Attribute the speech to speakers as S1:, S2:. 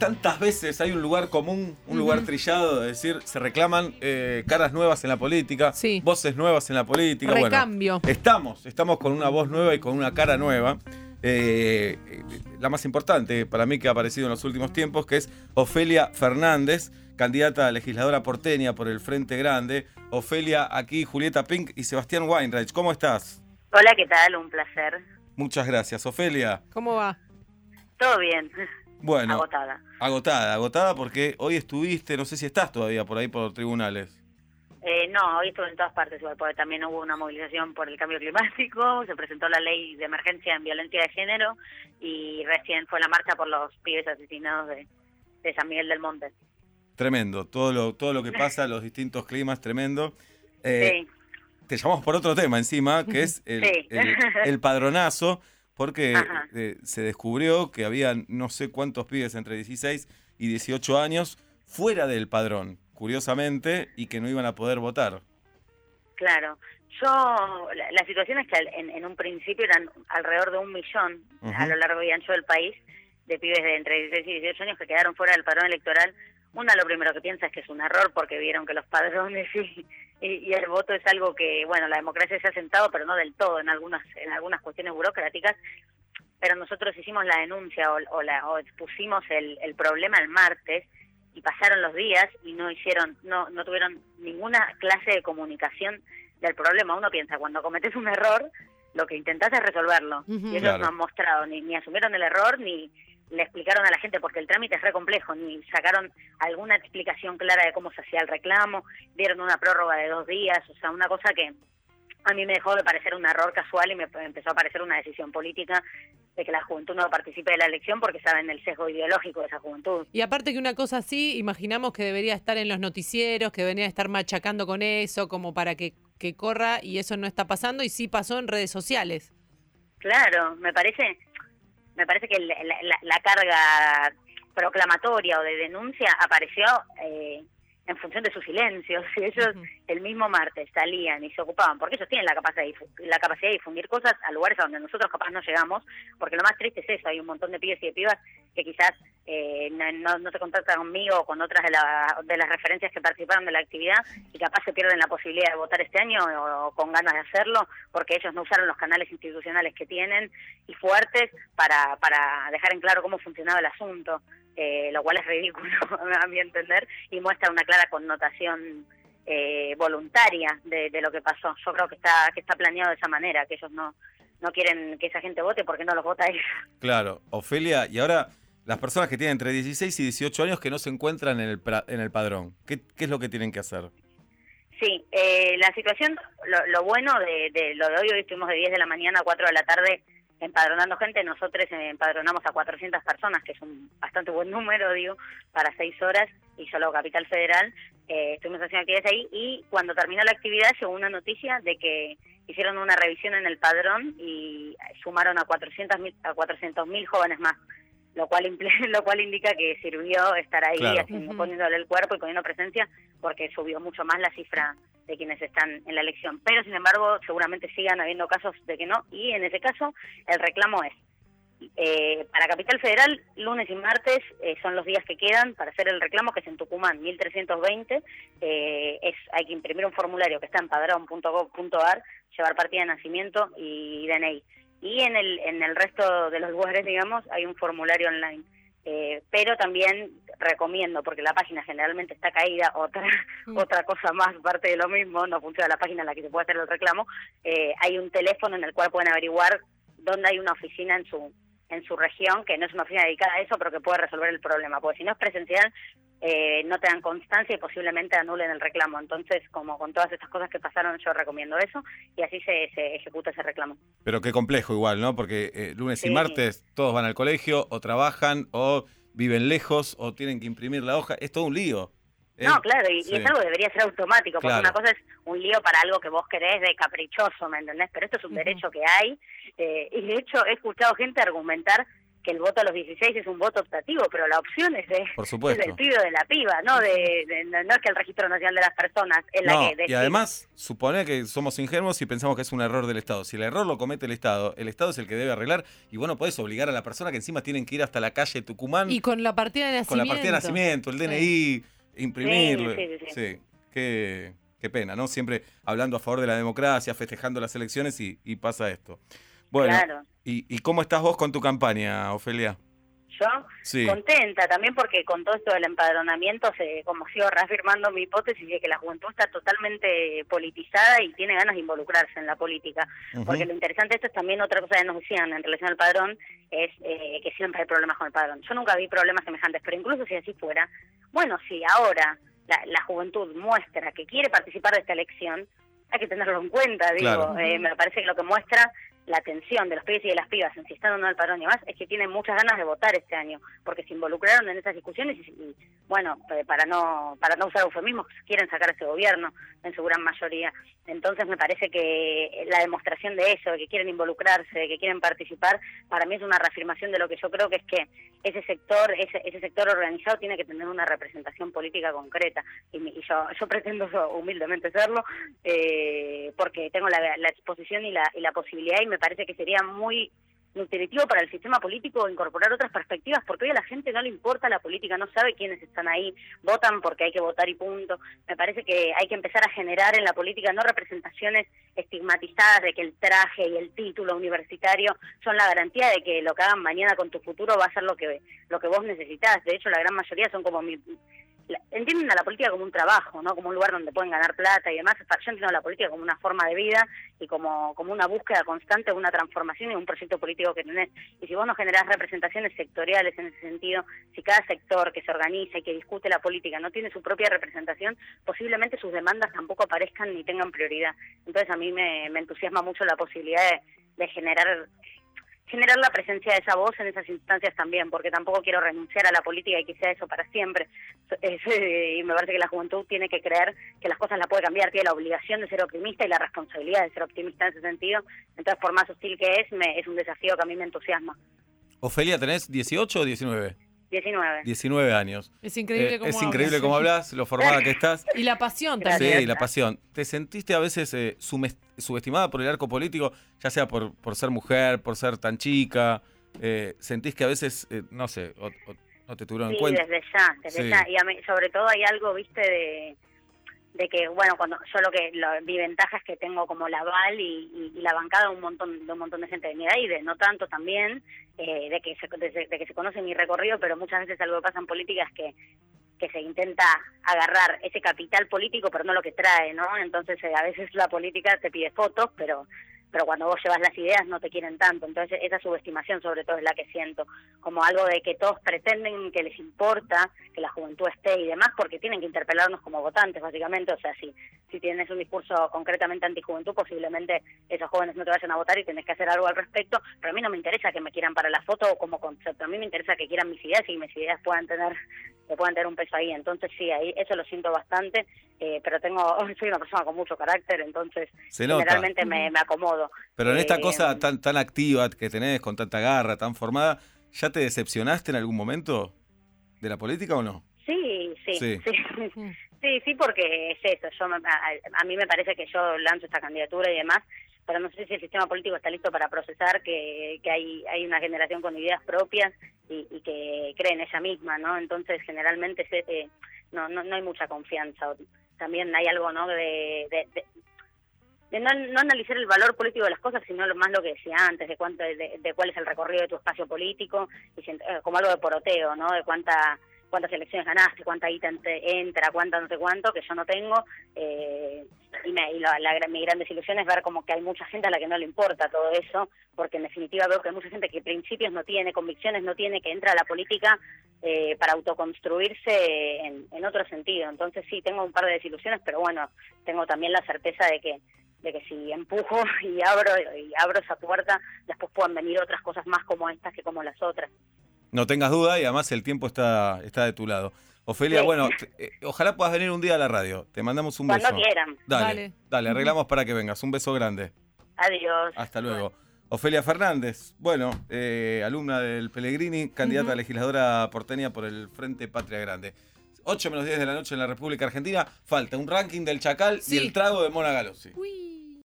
S1: tantas veces hay un lugar común, un lugar trillado, es decir, se reclaman caras nuevas en la política,
S2: Sí.
S1: voces nuevas en la política.
S2: Recambio.
S1: Bueno, estamos con una voz nueva y con una cara nueva. La más importante para mí que ha aparecido en los últimos tiempos, que es Ofelia Fernández, candidata a legisladora porteña por el Frente Grande. Ofelia, aquí Julieta Pink y Sebastián Weinreich. ¿Cómo estás?
S3: Hola, ¿qué tal? Un placer.
S1: Muchas gracias, Ofelia.
S2: ¿Cómo va?
S3: Todo bien.
S1: Bueno,
S3: Agotada.
S1: porque hoy estuviste, no sé si estás todavía por ahí por tribunales.
S3: No, hoy estuve en todas partes igual, porque también hubo una movilización por el cambio climático, se presentó la ley de emergencia en violencia de género y recién fue la marcha por los pibes asesinados de San Miguel del Monte.
S1: Tremendo, todo lo que pasa, los distintos climas, tremendo.
S3: Sí.
S1: Te llamamos por otro tema encima, que es el padronazo, porque se descubrió que había no sé cuántos pibes entre 16 y 18 años fuera del padrón, curiosamente, y que no iban a poder votar.
S3: Claro. La situación es que en un principio eran alrededor de 1 millón a lo largo y ancho del país de pibes de entre 16 y 18 años que quedaron fuera del padrón electoral. Una lo primero que piensa es que es un error porque vieron que los padrones y el voto es algo que, bueno, la democracia se ha sentado, pero no del todo, en algunas cuestiones burocráticas. Pero nosotros hicimos la denuncia o expusimos el problema el martes y pasaron los días y no tuvieron ninguna clase de comunicación del problema. Uno piensa, cuando cometes un error, lo que intentás es resolverlo. Y ellos no han mostrado, ni asumieron el error, ni le explicaron a la gente, porque el trámite es re complejo, ni sacaron alguna explicación clara de cómo se hacía el reclamo, dieron una prórroga de 2 días, o sea, una cosa que a mí me dejó de parecer un error casual y me empezó a parecer una decisión política de que la juventud no participe de la elección porque saben el sesgo ideológico de esa juventud.
S2: Y aparte que una cosa así, imaginamos que debería estar en los noticieros, que debería estar machacando con eso, como para que corra, y eso no está pasando, y sí pasó en redes sociales.
S3: Claro, me parece que la carga proclamatoria o de denuncia apareció en función de sus silencios. Si ellos el mismo martes salían y se ocupaban, porque ellos tienen la capacidad de difundir cosas a lugares a donde nosotros capaz no llegamos, porque lo más triste es eso, hay un montón de pibes y de pibas que quizás no se contactan conmigo o con otras de las referencias que participaron de la actividad y capaz se pierden la posibilidad de votar este año o con ganas de hacerlo porque ellos no usaron los canales institucionales que tienen y fuertes para dejar en claro cómo funcionaba el asunto. Lo cual es ridículo a mi entender y muestra una clara connotación voluntaria de lo que pasó. Yo creo que está planeado de esa manera, que ellos no quieren que esa gente vote porque no los vota ellos.
S1: Claro, Ofelia, y ahora las personas que tienen entre 16 y 18 años que no se encuentran en el padrón, ¿qué es lo que tienen que hacer?
S3: Sí, la situación, lo bueno de lo de hoy estuvimos de 10 de la mañana a 4 de la tarde empadronando gente. Nosotros empadronamos a 400 personas, que es un bastante buen número, para 6 horas, y solo Capital Federal. Estuvimos haciendo actividades ahí, y cuando terminó la actividad llegó una noticia de que hicieron una revisión en el padrón y sumaron a 400.000 jóvenes más, lo cual indica que sirvió estar ahí, claro, poniéndole el cuerpo y poniendo presencia, porque subió mucho más la cifra de quienes están en la elección. Pero, sin embargo, seguramente sigan habiendo casos de que no, y en ese caso el reclamo es, para Capital Federal, lunes y martes son los días que quedan para hacer el reclamo, que es en Tucumán, 1320, hay que imprimir un formulario que está en padrón.gov.ar, llevar partida de nacimiento y DNI. Y en el resto de los lugares, digamos, hay un formulario online. Pero también recomiendo, porque la página generalmente está caída, otra cosa más, parte de lo mismo, no funciona la página en la que se puede hacer el reclamo, hay un teléfono en el cual pueden averiguar dónde hay una oficina en su región, que no es una oficina dedicada a eso, pero que puede resolver el problema, porque si no es presencial, no te dan constancia y posiblemente anulen el reclamo. Entonces, como con todas estas cosas que pasaron, yo recomiendo eso, y así se ejecuta ese reclamo.
S1: Pero qué complejo igual, ¿no? Porque lunes y martes todos van al colegio, o trabajan, o viven lejos, o tienen que imprimir la hoja. Es todo un lío.
S3: No, claro, y es algo que debería ser automático, porque una cosa es un lío para algo que vos querés de caprichoso, ¿me entendés? Pero esto es un derecho que hay, y de hecho he escuchado gente argumentar que el voto a los 16 es un voto optativo, pero la opción es,
S1: Por
S3: es
S1: supuesto.
S3: del pibe o de la piba, no no es que el Registro Nacional de las Personas es la
S1: No,
S3: que decide.
S1: y además supone que somos ingenuos y pensamos que es un error del Estado. Si el error lo comete el Estado es el que debe arreglar, y vos no podés obligar a la persona que encima tienen que ir hasta la calle Tucumán
S2: Y con la partida de nacimiento.
S1: con la partida de nacimiento, el DNI, imprimirlo.
S3: Sí.
S1: Sí, qué pena, ¿no? Siempre hablando a favor de la democracia, festejando las elecciones y pasa esto. Bueno,
S3: Claro.
S1: ¿y cómo estás vos con tu campaña, Ofelia?
S3: Yo
S1: Sí.
S3: contenta también porque con todo esto del empadronamiento como sigo reafirmando mi hipótesis de que la juventud está totalmente politizada y tiene ganas de involucrarse en la política.
S1: Ujú.
S3: Porque lo interesante de esto es también otra cosa que nos decían en relación al padrón, es que siempre hay problemas con el padrón. Yo nunca vi problemas semejantes, pero incluso si así fuera, bueno, si ahora la juventud muestra que quiere participar de esta elección, hay que tenerlo en cuenta, digo.
S1: Claro.
S3: Me parece que lo que muestra la atención de los pibes y de las pibas en si están o no al padrón y demás, es que tienen muchas ganas de votar este año, porque se involucraron en esas discusiones y bueno, para no usar eufemismos, quieren sacar a ese gobierno en su gran mayoría. Entonces me parece que la demostración de eso, de que quieren involucrarse, de que quieren participar, para mí es una reafirmación de lo que yo creo que es que ese sector organizado tiene que tener una representación política concreta, y yo pretendo humildemente serlo, porque tengo la exposición y la posibilidad, y me parece que sería muy nutritivo para el sistema político incorporar otras perspectivas, porque hoy a la gente no le importa la política, no sabe quiénes están ahí, votan porque hay que votar y punto. Me parece que hay que empezar a generar en la política no representaciones estigmatizadas de que el traje y el título universitario son la garantía de que lo que hagan mañana con tu futuro va a ser lo que vos necesitas. De hecho, la gran mayoría son como entienden a la política como un trabajo, ¿no? Como un lugar donde pueden ganar plata y demás. Yo entiendo a la política como una forma de vida y como una búsqueda constante, una transformación y un proyecto político que tenés. Y si vos no generás representaciones sectoriales en ese sentido, si cada sector que se organiza y que discute la política no tiene su propia representación, posiblemente sus demandas tampoco aparezcan ni tengan prioridad. Entonces a mí me entusiasma mucho la posibilidad de generar la presencia de esa voz en esas instancias también, porque tampoco quiero renunciar a la política y que sea eso para siempre. Y me parece que la juventud tiene que creer que las cosas las puede cambiar, tiene la obligación de ser optimista y la responsabilidad de ser optimista en ese sentido. Entonces, por más hostil que es un desafío que a mí me entusiasma.
S1: Ofelia, ¿tenés 18 o 19?
S3: 19.
S1: 19 años.
S2: Es increíble cómo
S1: Es increíble
S2: hablas.
S1: cómo hablas, lo formada que estás.
S2: Y la pasión
S3: Gracias.
S2: también.
S1: Sí, la pasión. ¿Te sentiste a veces subestimada por el arco político, ya sea por ser mujer, por ser tan chica? ¿Sentís que a veces, no sé, o no te tuvieron en cuenta?
S3: Desde
S1: Sí.
S3: ya. Y sobre todo hay algo, viste, de que, bueno, cuando yo mi ventaja es que tengo como la aval y la bancada de un montón de gente de mi edad y de no tanto también, de que se conoce mi recorrido, pero muchas veces algo que pasa en política es que se intenta agarrar ese capital político, pero no lo que trae, ¿no? Entonces a veces la política te pide fotos, pero cuando vos llevas las ideas no te quieren tanto. Entonces esa subestimación sobre todo es la que siento, como algo de que todos pretenden que les importa que la juventud esté y demás, porque tienen que interpelarnos como votantes, básicamente. O sea, si tienes un discurso concretamente antijuventud, posiblemente esos jóvenes no te vayan a votar y tenés que hacer algo al respecto, pero a mí no me interesa que me quieran para la foto o como concepto, a mí me interesa que quieran mis ideas y mis ideas puedan tener un peso ahí. Entonces sí, ahí eso lo siento bastante, pero soy una persona con mucho carácter, entonces
S1: Se nota.
S3: generalmente me acomodo.
S1: Pero en esta cosa tan activa que tenés, con tanta garra, tan formada, ¿ya te decepcionaste en algún momento de la política o no?
S3: Sí.
S1: Sí.
S3: Sí, porque es eso. A mí me parece que yo lanzo esta candidatura y demás, pero no sé si el sistema político está listo para procesar que hay una generación con ideas propias y que cree en ella misma, ¿no? Entonces, generalmente no hay mucha confianza. También hay algo, ¿no?, de no analizar el valor político de las cosas, sino más lo que decía antes, de cuál es el recorrido de tu espacio político, y como algo de poroteo, ¿no?, de cuántas elecciones ganaste, cuánta guita entra, cuánta no sé cuánto, que yo no tengo, mi gran desilusión es ver como que hay mucha gente a la que no le importa todo eso, porque en definitiva veo que hay mucha gente que principios no tiene, convicciones no tiene, que entra a la política para autoconstruirse en otro sentido. Entonces sí, tengo un par de desilusiones, pero bueno, tengo también la certeza de que si empujo y abro esa puerta, después puedan venir otras cosas más como estas que como las otras.
S1: No tengas duda y además el tiempo está de tu lado. Ofelia,
S3: Sí.
S1: bueno, ojalá puedas venir un día a la radio. Te mandamos un beso.
S3: Cuando quieran.
S1: Dale, arreglamos para que vengas. Un beso grande.
S3: Adiós.
S1: Hasta luego. Ofelia Fernández, bueno, alumna del Pellegrini, candidata a legisladora porteña por el Frente Patria Grande. 8 menos 10 de la noche en la República Argentina. Falta un ranking del Chacal y el trago de Mona Galossi.
S2: Uy.